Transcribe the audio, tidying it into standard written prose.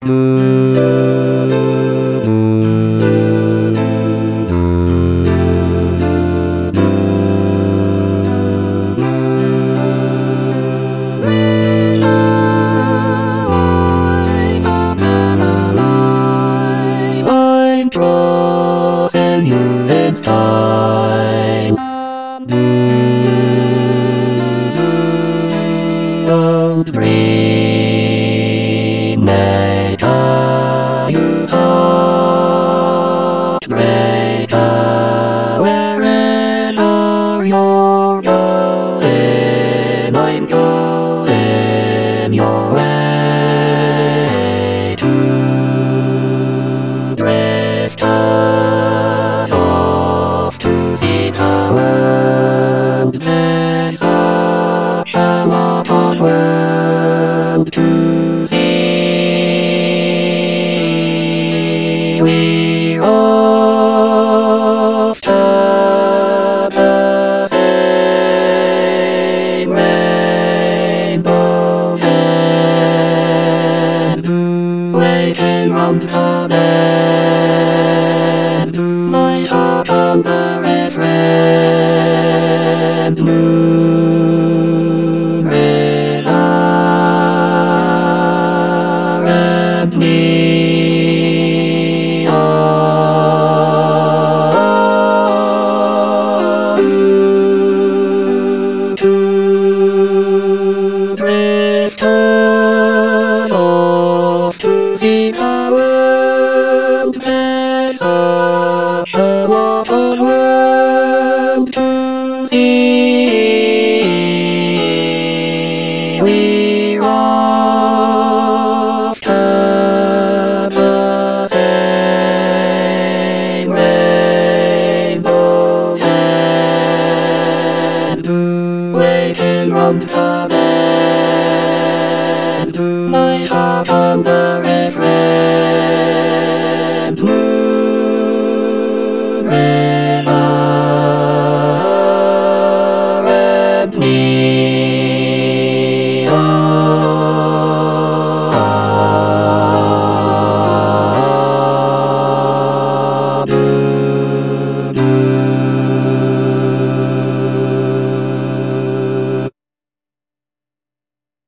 I'm crossing you in time. Don't dream that you heartbreaker. Wherever you're going, I'm going your way to drift us off to see the world. There's such a lot of world to see. We're off to the same rainbows and waiting round the bend. My heart under its red moon river and neon to drift us off to see the world. There's such a lot of world to see. We're off to the same rainbows and waiting round the bend. My heart under its red moon river and neon.